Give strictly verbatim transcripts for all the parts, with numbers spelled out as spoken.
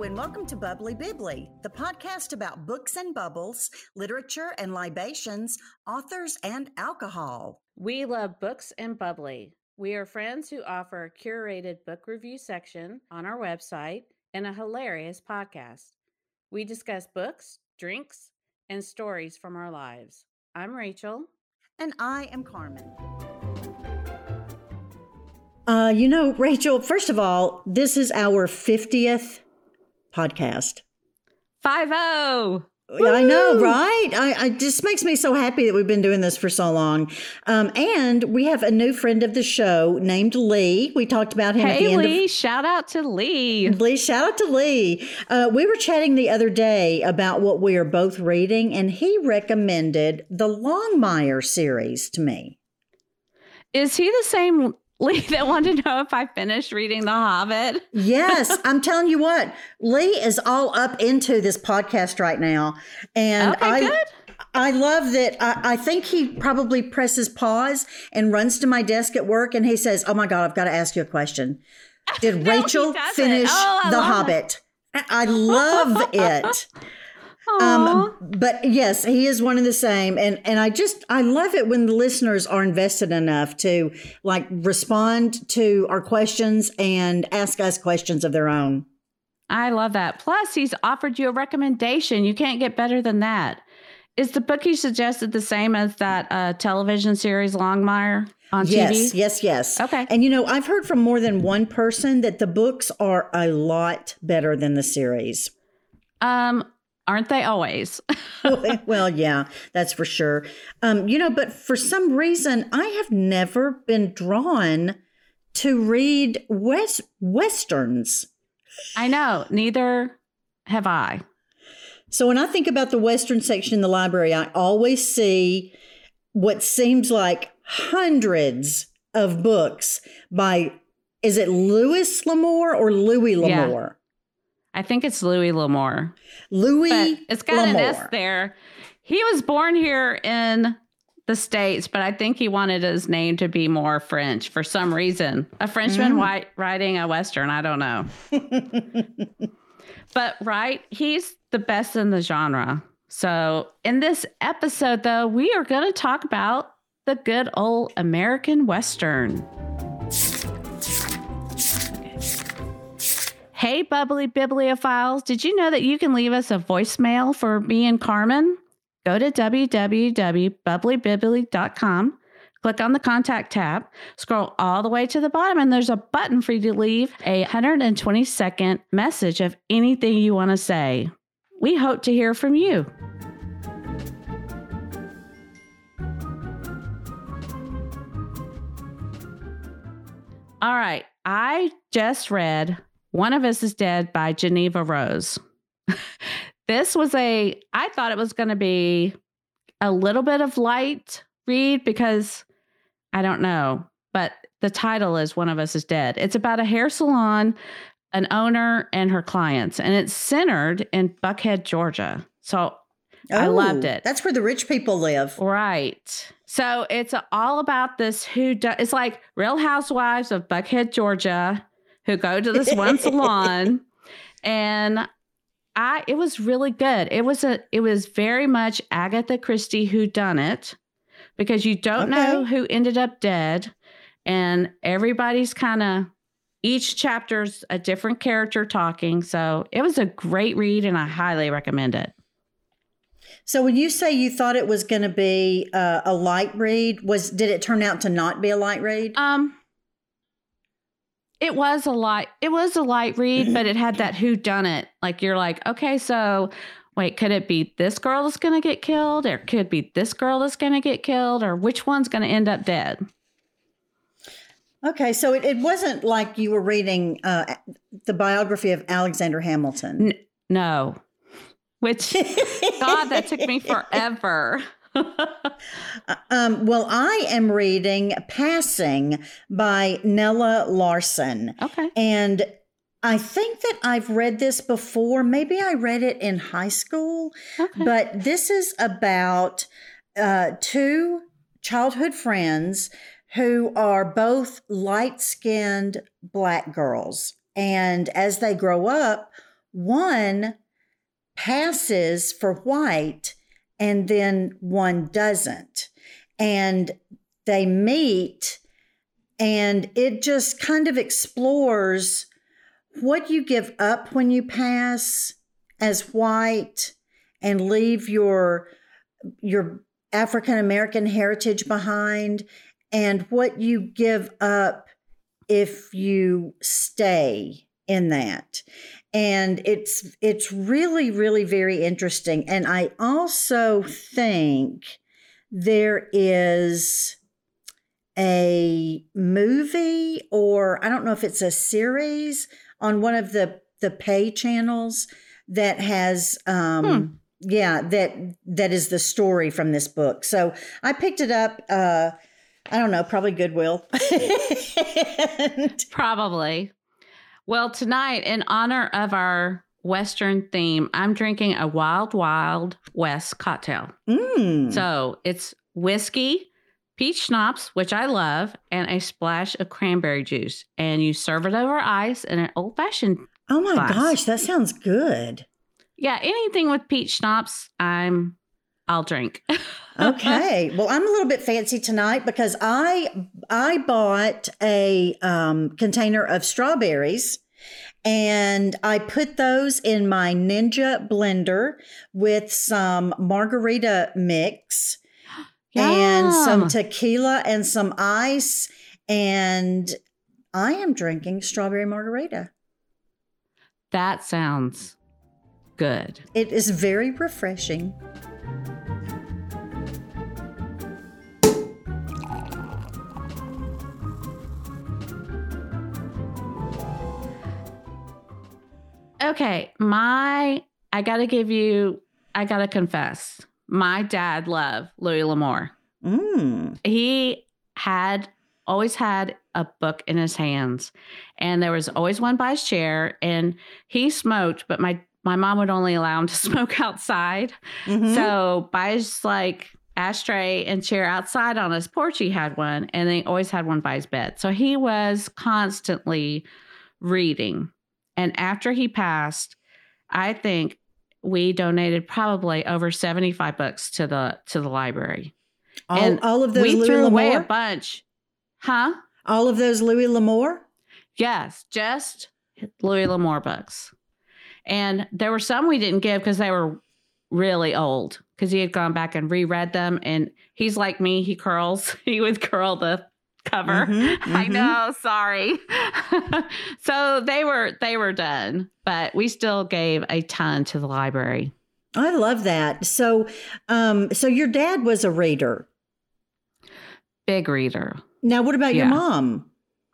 and welcome to Bubbly Bibbly, the podcast about books and bubbles, literature and libations, authors and alcohol. We love books and bubbly. We are friends who offer a curated book review section on our website and a hilarious podcast. We discuss books, drinks, and stories from our lives. I'm Rachel. And I am Carmen. Uh, you know, Rachel, first of all, this is our fiftieth podcast. Five-oh! I know, right? I, I just makes me so happy that we've been doing this for so long. Um, and we have a new friend of the show named Lee. We talked about him hey, at the end Lee, of... shout out to Lee. Lee, shout out to Lee. Uh, we were chatting the other day about what we are both reading, and he recommended the Longmire series to me. Is he the same Lee that wanted to know if I finished reading The Hobbit? Yes, I'm telling you what, Lee is all up into this podcast right now. And okay, I good. I love that. I, I think he probably presses pause and runs to my desk at work and he says, "Oh my God, I've got to ask you a question. Did No, Rachel he doesn't. finish Oh, I The love Hobbit?" It. I love it. Um, but yes, he is one and the same. And, and I just, I love it when the listeners are invested enough to like respond to our questions and ask us questions of their own. I love that. Plus, he's offered you a recommendation. You can't get better than that. Is the book he suggested the same as that uh, television series Longmire on yes, T V? Yes, yes, yes. Okay. And you know, I've heard from more than one person that the books are a lot better than the series. Um, Aren't they always? Well, yeah, that's for sure. Um, you know, but for some reason, I have never been drawn to read West Westerns. I know. Neither have I. So when I think about the Western section in the library, I always see what seems like hundreds of books by, is it Louis L'Amour or Louis L'Amour? Yeah. I think it's Louis L'Amour. Louis but it's got L'Amour. an S there. He was born here in the States, but I think he wanted his name to be more French for some reason. A Frenchman mm. white, writing a Western, I don't know. But, right, he's the best in the genre. So in this episode, though, we are going to talk about the good old American Western. Hey, Bubbly Bibliophiles, did you know that you can leave us a voicemail for me and Carmen? Go to w w w dot bubbly bibbly dot com, click on the contact tab, scroll all the way to the bottom, and there's a button for you to leave a one hundred twenty second message of anything you want to say. We hope to hear from you. All right, I just read One of Us is Dead by Geneva Rose. This was a, I thought it was going to be a little bit of light read because I don't know, but the title is One of Us is Dead. It's about a hair salon, an owner and her clients, and it's centered in Buckhead, Georgia. So oh, I loved it. That's where the rich people live. Right. So it's all about this who do, it's like Real Housewives of Buckhead, Georgia, who go to this one salon, and I it was really good. It was a it was very much Agatha Christie whodunit, because you don't okay. know who ended up dead, and everybody's kind of each chapter's a different character talking. So it was a great read, and I highly recommend it. So when you say you thought it was going to be uh, a light read, was did it turn out to not be a light read? Um. It was a light, it was a light read, but it had that whodunit. Like you're like, okay, so wait, could it be this girl that's going to get killed? Or could it be this girl that's going to get killed? Or which one's going to end up dead? Okay, so it, it wasn't like you were reading uh, the biography of Alexander Hamilton. N- no. Which, God, that took me forever. um, well, I am reading Passing by Nella Larsen. Okay. And I think that I've read this before. Maybe I read it in high school. Okay. But this is about uh, two childhood friends who are both light-skinned Black girls. And as they grow up, one passes for white and then one doesn't. And they meet, and it just kind of explores what you give up when you pass as white and leave your your African American heritage behind, and what you give up if you stay in that. And it's it's really, really very interesting. And I also think there is a movie, or I don't know if it's a series on one of the, the pay channels that has, um, hmm. yeah, that that is the story from this book. So I picked it up, uh, I don't know, probably Goodwill. and, Probably. Well, tonight, in honor of our Western theme, I'm drinking a Wild Wild West cocktail. Mm. So it's whiskey, peach schnapps, which I love, and a splash of cranberry juice. And you serve it over ice in an old-fashioned Oh my glass. gosh, that sounds good. Yeah, anything with peach schnapps, I'm, I'll drink. Okay. Well, I'm a little bit fancy tonight because I I bought a um, container of strawberries, and I put those in my Ninja blender with some margarita mix and some tequila and some ice, and I am drinking strawberry margarita. That sounds good. It is very refreshing. Okay, my, I got to give you, I got to confess, my dad loved Louis L'Amour. Mm. He had, always had a book in his hands, and there was always one by his chair, and he smoked, but my, my mom would only allow him to smoke outside. Mm-hmm. So by his like ashtray and chair outside on his porch, he had one, and they always had one by his bed. So he was constantly reading. And after he passed, I think we donated probably over seventy-five books to the to the library. All, and all of those we Louis threw away a L'Amour? bunch. Huh? All of those Louis L'Amour? Yes, just Louis L'Amour books. And there were some we didn't give because they were really old, because he had gone back and reread them. And he's like me, he curls. He would curl the cover. Mm-hmm, mm-hmm. I know, sorry. So they were they were done, but we still gave a ton to the library. I love that. So um so your dad was a reader. Big reader. Now what about Yeah. your mom?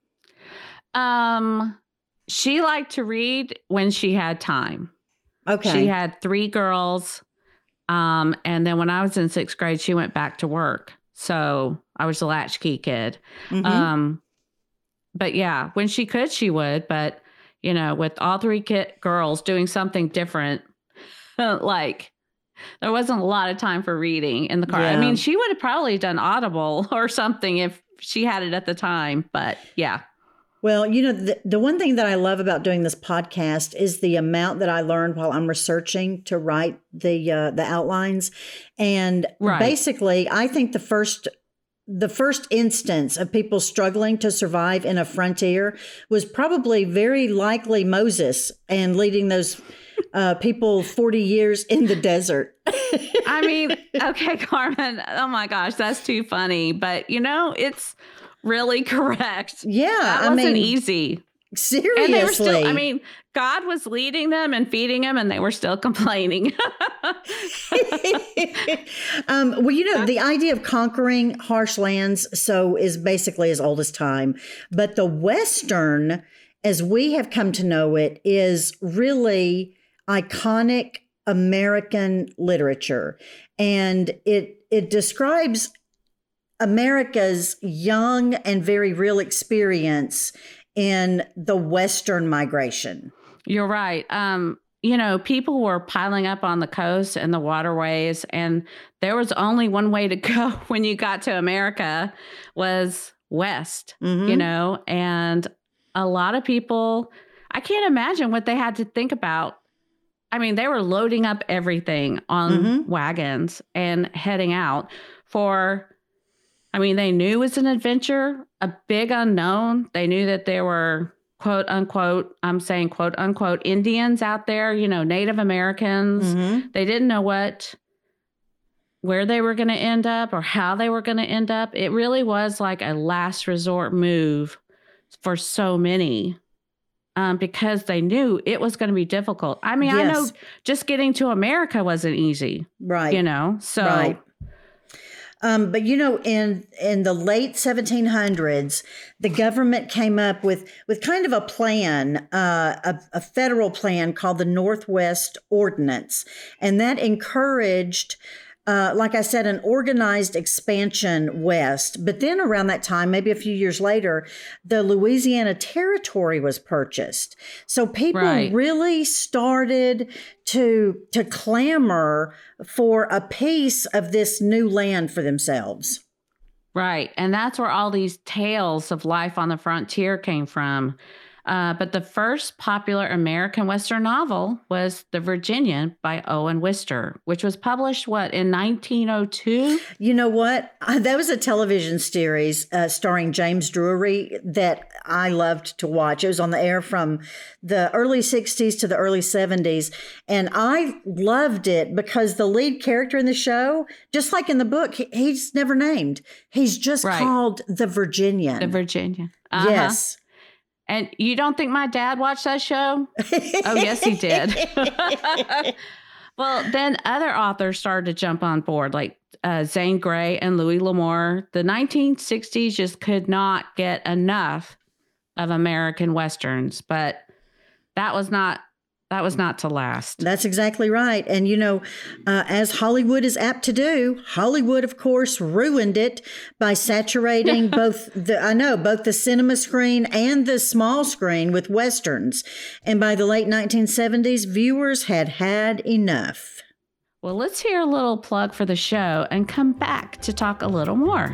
Um she liked to read when she had time. Okay. She had three girls. Um, and then when I was in sixth grade, she went back to work. So I was a latchkey kid. Mm-hmm. Um, but yeah, when she could, she would. But, you know, with all three kid girls doing something different, like there wasn't a lot of time for reading in the car. Yeah. I mean, she would have probably done Audible or something if she had it at the time. But yeah. Well, you know, the, the one thing that I love about doing this podcast is the amount that I learned while I'm researching to write the uh, the outlines. And Right. basically, I think the first the first instance of people struggling to survive in a frontier was probably very likely Moses and leading those uh, people forty years in the desert. I mean, okay, Carmen. Oh my gosh, that's too funny. But you know, it's really correct. Yeah, that I wasn't mean, easy. seriously. And they were still, I mean, God was leading them and feeding them, and they were still complaining. um, well, you know, the idea of conquering harsh lands so is basically as old as time. But the Western, as we have come to know it, is really iconic American literature. And it it describes America's young and very real experience in the Western migration. You're right. Um, you know, people were piling up on the coast and the waterways, and there was only one way to go when you got to America was west, Mhm. you know, and a lot of people, I can't imagine what they had to think about I mean, they were loading up everything on mm-hmm. wagons and heading out for, I mean, they knew it was an adventure, a big unknown. They knew that there were, quote unquote, I'm saying quote unquote, Indians out there, you know, Native Americans. Mm-hmm. They didn't know what, where they were going to end up or how they were going to end up. It really was like a last resort move for so many. Um, because they knew it was going to be difficult. I mean, yes. I know just getting to America wasn't easy. Right. You know, so. Right. Um, but, you know, in in the late seventeen hundreds, the government came up with, with kind of a plan, uh, a, a federal plan called the Northwest Ordinance. And that encouraged Uh, like I said, an organized expansion west. But then around that time, maybe a few years later, the Louisiana Territory was purchased. So people right. really started to, to clamor for a piece of this new land for themselves. Right. And that's where all these tales of life on the frontier came from. Uh, but the first popular American Western novel was The Virginian by Owen Wister, which was published, what, in nineteen oh two? You know what? That was a television series uh, starring James Drury that I loved to watch. It was on the air from the early sixties to the early seventies. And I loved it because the lead character in the show, just like in the book, he, he's never named. He's just right. called The Virginian. The Virginian. Uh-huh. Yes. And you don't think my dad watched that show? Oh, yes, he did. Well, then other authors started to jump on board, like uh, Zane Grey and Louis L'Amour. The nineteen sixties just could not get enough of American Westerns, but that was not that was not to last. That's exactly right. And, you know, uh, as Hollywood is apt to do, Hollywood, of course, ruined it by saturating both the, I know, both the cinema screen and the small screen with Westerns. And by the late nineteen seventies, viewers had had enough. Well, let's hear a little plug for the show and come back to talk a little more.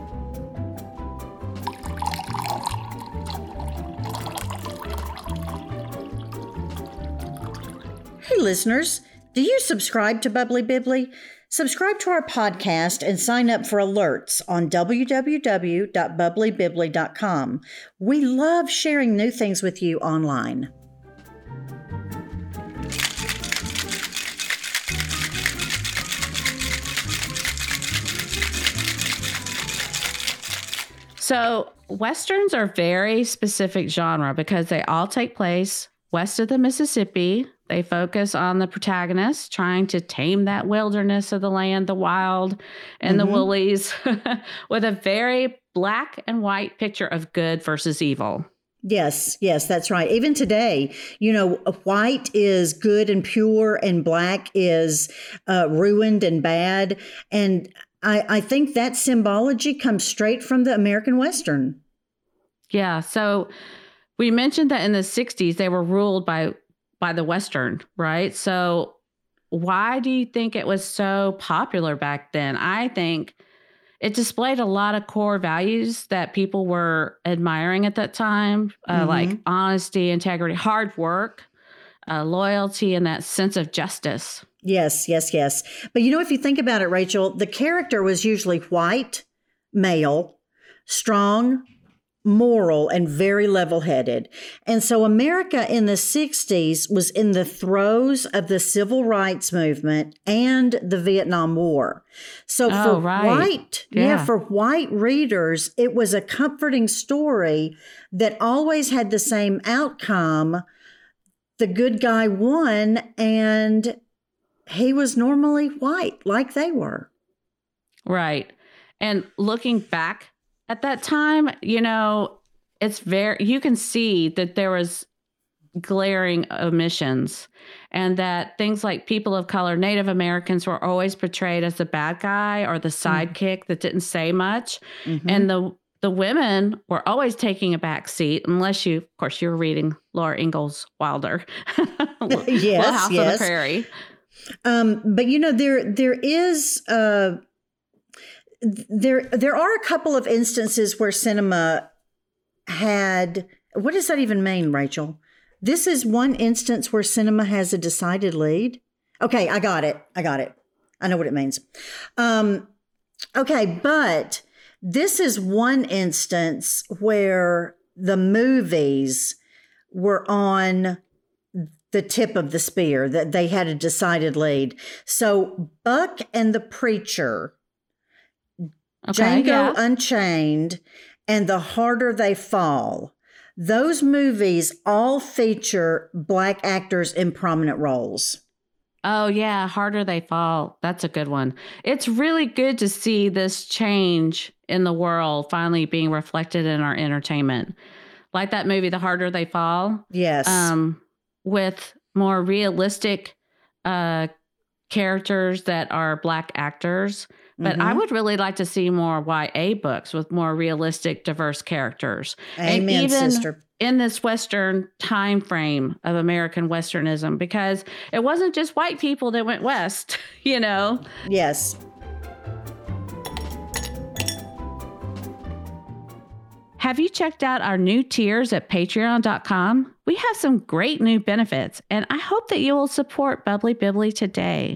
Hey, listeners, do you subscribe to Bubbly Bibbly? Subscribe to our podcast and sign up for alerts on w w w dot bubbly bibbly dot com. We love sharing new things with you online. So, Westerns are very specific genre because they all take place west of the Mississippi. They focus on the protagonist trying to tame that wilderness of the land, the wild and mm-hmm. the woolies, with a very black and white picture of good versus evil. Yes, yes, that's right. Even today, you know, white is good and pure and black is uh, ruined and bad. And I, I think that symbology comes straight from the American Western. Yeah. So we mentioned that in the sixties, they were ruled by by the Western, right? So why do you think it was so popular back then? I think it displayed a lot of core values that people were admiring at that time, uh, mm-hmm. like honesty, integrity, hard work, uh, loyalty, and that sense of justice. Yes, yes, yes. But you know, if you think about it, Rachel, the character was usually white, male, strong, moral, and very level-headed. And so America in the sixties was in the throes of the civil rights movement and the Vietnam War. So oh, for right. white, yeah. yeah, for white readers, it was a comforting story that always had the same outcome. The good guy won, and he was normally white, like they were. Right. And looking back at that time, you know, it's very, you can see that there was glaring omissions and that things like people of color, Native Americans were always portrayed as the bad guy or the sidekick mm-hmm. that didn't say much. Mm-hmm. And the the women were always taking a back seat, unless you, of course, you're reading Laura Ingalls Wilder. yes, Little House yes. on the Prairie. Um, but, you know, there there is... Uh, There, there are a couple of instances where cinema had, what does that even mean, Rachel? This is one instance where cinema has a decided lead. Okay, I got it. I got it. I know what it means. Um, okay, but this is one instance where the movies were on the tip of the spear, that they had a decided lead. So Buck and the Preacher, Okay, Django yeah. Unchained, and The Harder They Fall. Those movies all feature Black actors in prominent roles. Oh, yeah. Harder They Fall. That's a good one. It's really good to see this change in the world finally being reflected in our entertainment. Like that movie, The Harder They Fall. Yes. Um, with more realistic uh, characters that are Black actors. But Mm-hmm. I would really like to see more Y A books with more realistic, diverse characters. Amen, and even sister. in this Western time frame of American Westernism, because it wasn't just white people that went west, you know? Yes. Have you checked out our new tiers at patreon dot com? We have some great new benefits, and I hope that you will support Bubbly Bibbly today.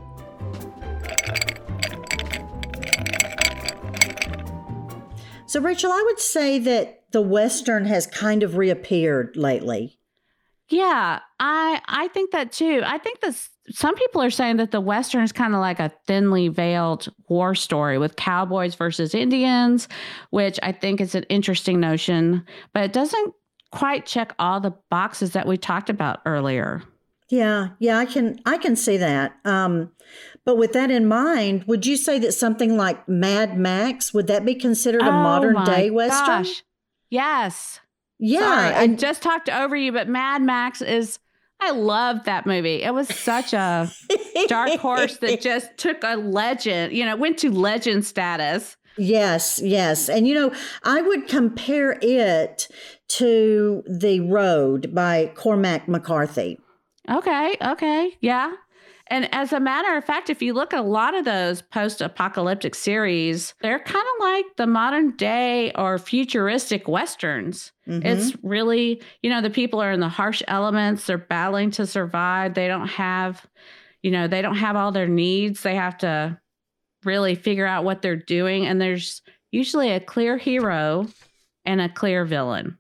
So, Rachel, I would say that the Western has kind of reappeared lately. Yeah, I I think that too. I think that some people are saying that the Western is kind of like a thinly veiled war story with cowboys versus Indians, which I think is an interesting notion, but it doesn't quite check all the boxes that we talked about earlier. Yeah, yeah, I can I can see that. Um, but with that in mind, would you say that something like Mad Max, would that be considered a Oh modern my day Western? gosh. Yes. Yeah, Sorry, I and just talked over you, but Mad Max is, I love that movie. It was such a dark horse that just took a legend, you know, went to legend status. Yes, yes. And, you know, I would compare it to The Road by Cormac McCarthy. Okay, okay, yeah. And as a matter of fact, if you look at a lot of those post-apocalyptic series, they're kind of like the modern day or futuristic Westerns. Mm-hmm. It's really, you know, the people are in the harsh elements. They're battling to survive. They don't have, you know, they don't have all their needs. They have to really figure out what they're doing. And there's usually a clear hero and a clear villain.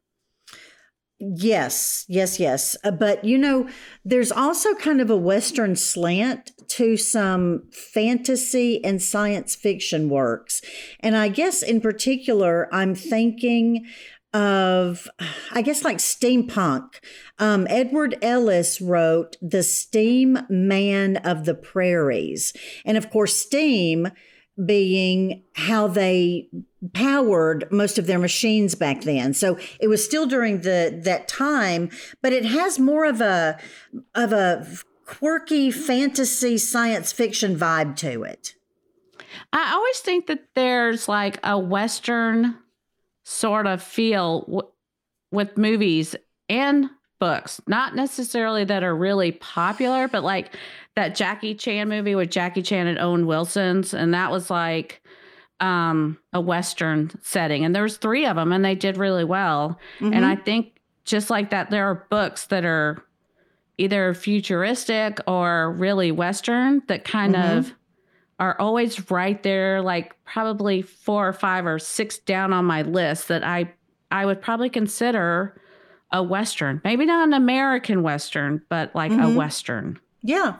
Yes, yes, yes. Uh, but, you know, there's also kind of a Western slant to some fantasy and science fiction works. And I guess in particular, I'm thinking of, I guess, like steampunk. Um, Edward Ellis wrote The Steam Man of the Prairies. And of course, steam being how they powered most of their machines back then. So it was still during the that time, but it has more of a of a quirky fantasy science fiction vibe to it. I always think that there's like a Western sort of feel w- with movies and books, not necessarily that are really popular, but like that Jackie Chan movie with Jackie Chan and Owen Wilson's, and that was like um, a Western setting. And there was three of them, and they did really well. Mm-hmm. And I think just like that, there are books that are either futuristic or really Western that kind Mm-hmm. of are always right there, like probably four or five or six down on my list that I I would probably consider a Western. Maybe not an American Western, but like Mm-hmm. a Western. Yeah.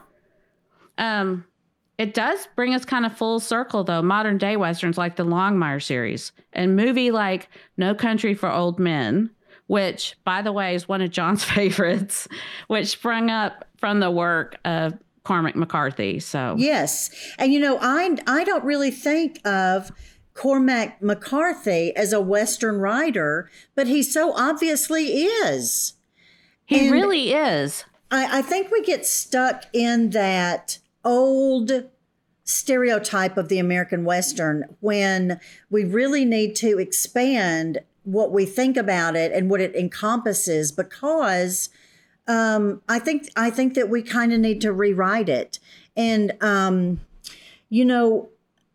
Um, it does bring us kind of full circle, though. Modern day Westerns like the Longmire series and movie like No Country for Old Men, which, by the way, is one of John's favorites, which sprung up from the work of Cormac McCarthy. So Yes. And, you know, I, I don't really think of Cormac McCarthy as a Western writer, but he so obviously is. he And really is. I, I think we get stuck in that old stereotype of the American Western when we really need to expand what we think about it and what it encompasses, because um, I think I think that we kind of need to rewrite it. And um, you know,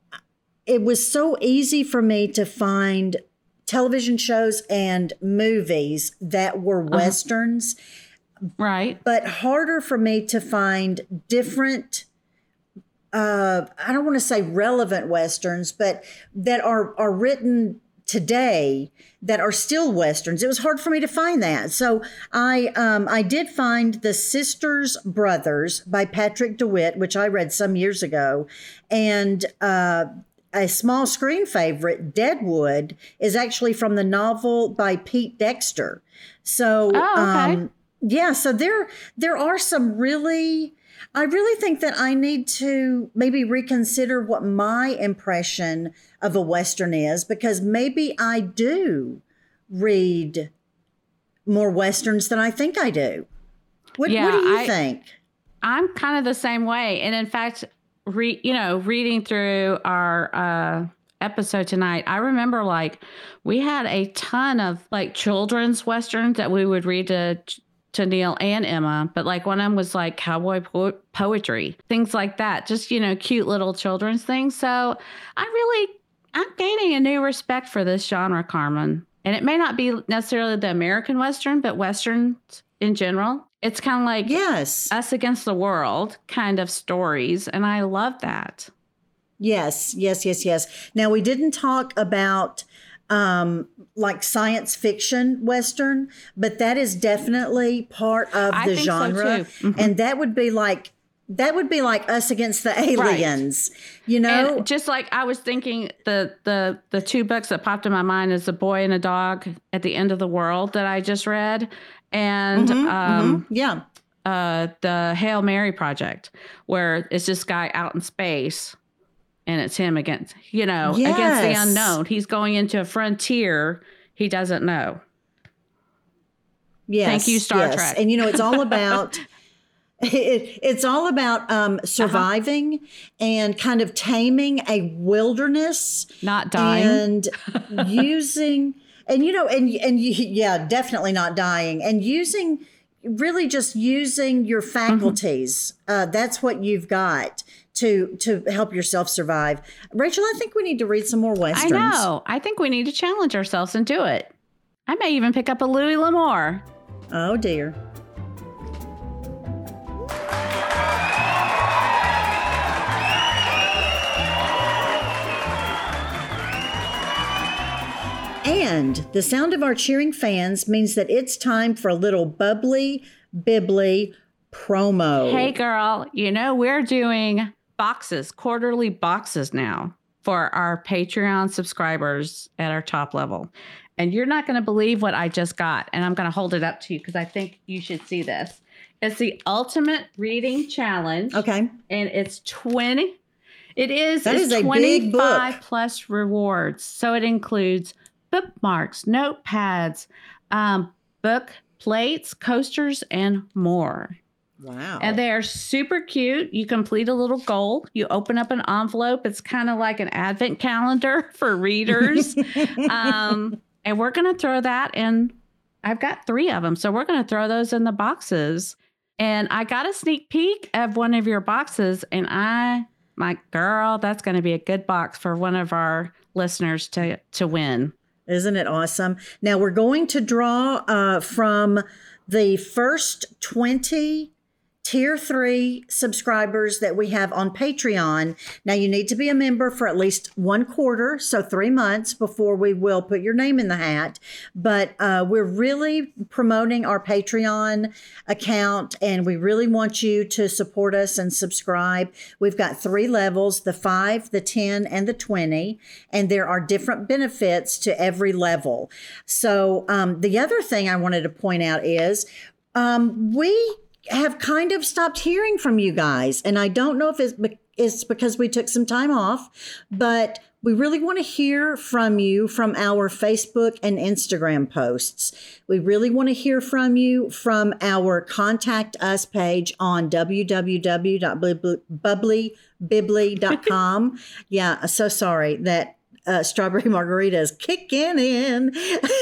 it was so easy for me to find television shows and movies that were Westerns. Right. But harder for me to find different, uh, I don't want to say relevant Westerns, but that are, are written today that are still Westerns. It was hard for me to find that. So I um, I did find The Sisters Brothers by Patrick DeWitt, which I read some years ago. And uh, a small screen favorite, Deadwood, is actually from the novel by Pete Dexter. So oh, okay. um, yeah, so there there are some really... I really think that I need to maybe reconsider what my impression of a Western is, because maybe I do read more Westerns than I think I do. What, yeah, what do you I, think? I'm kind of the same way. And in fact, re, you know, reading through our uh, episode tonight, I remember like we had a ton of like children's Westerns that we would read to to Neil and Emma, but like one of them was like cowboy po- poetry, things like that. Just, you know, cute little children's things. So I really, I'm gaining a new respect for this genre, Carmen. And it may not be necessarily the American Western, but Westerns in general. It's kind of like yes. us against the world kind of stories. And I love that. Yes, yes, yes, yes. Now, we didn't talk about Um, like science fiction Western, but that is definitely part of I the think genre. So too. Mm-hmm. And that would be like, that would be like Us Against the Aliens, right. You know? And just like I was thinking, the, the, the two books that popped in my mind is A Boy and a Dog at the End of the World that I just read. And, mm-hmm, um, mm-hmm. yeah, uh, the Hail Mary Project, where it's this guy out in space. And it's him against, you know, yes. against the unknown. He's going into a frontier he doesn't know. Yes. Thank you, Star yes. Trek. And, you know, it's all about, it, it's all about um, surviving uh-huh. and kind of taming a wilderness. Not dying. And using, and, you know, and, and yeah, definitely not dying. And using, really just using your faculties. Mm-hmm. Uh, that's what you've got to to help yourself survive. Rachel, I think we need to read some more Westerns. I know. I think we need to challenge ourselves and do it. I may even pick up a Louis L'Amour. Oh, dear. And the sound of our cheering fans means that it's time for a little bubbly, bibbly promo. Hey, girl, you know, we're doing boxes, quarterly boxes now for our Patreon subscribers at our top level. And you're not going to believe what I just got. And I'm going to hold it up to you because I think you should see this. It's the Ultimate Reading Challenge. Okay. And it's twenty. It is, that it's is a big book. twenty-five plus rewards. So it includes bookmarks, notepads, um, book plates, coasters, and more. Wow. And they are super cute. You complete a little goal. You open up an envelope. It's kind of like an advent calendar for readers. um, and we're going to throw that in. I've got three of them. So we're going to throw those in the boxes. And I got a sneak peek of one of your boxes. And I, my girl, that's going to be a good box for one of our listeners to, to win. Isn't it awesome? Now we're going to draw uh, from the first twenty tier three subscribers that we have on Patreon. Now you need to be a member for at least one quarter, so three months before we will put your name in the hat. But uh, we're really promoting our Patreon account, and we really want you to support us and subscribe. We've got three levels, the five, the ten, and the twenty, and there are different benefits to every level. So um, the other thing I wanted to point out is um, we have kind of stopped hearing from you guys. And I don't know if it's, be- it's because we took some time off, but we really want to hear from you from our Facebook and Instagram posts. We really want to hear from you from our Contact Us page on w w w dot bubbly bibbly dot com. Yeah, so sorry that Uh, strawberry margarita is kicking in.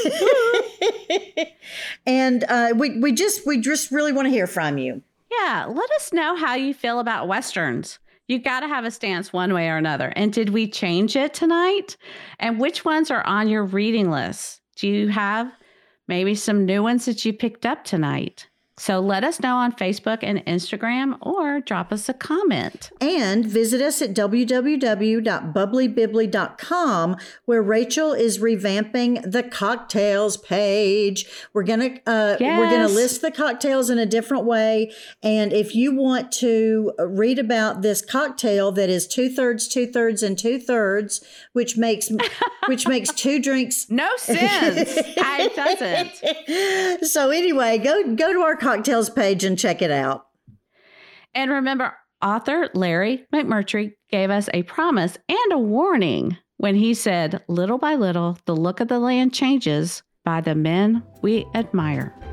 And uh, we, we just we just really want to hear from you. Yeah, let us know how you feel about Westerns. You got to have a stance one way or another. And did we change it tonight? And which ones are on your reading list? Do you have maybe some new ones that you picked up tonight? So let us know on Facebook and Instagram or drop us a comment. And visit us at w w w dot bubbly bibbly dot com, where Rachel is revamping the cocktails page. We're gonna uh, Yes. we're gonna list the cocktails in a different way. And if you want to read about this cocktail that is two thirds, two thirds, and two thirds, which makes which makes two drinks. No sense. It doesn't. So anyway, go go to our cocktails page and check it out. And remember, author Larry McMurtry gave us a promise and a warning when he said, little by little, the look of the land changes by the men we admire.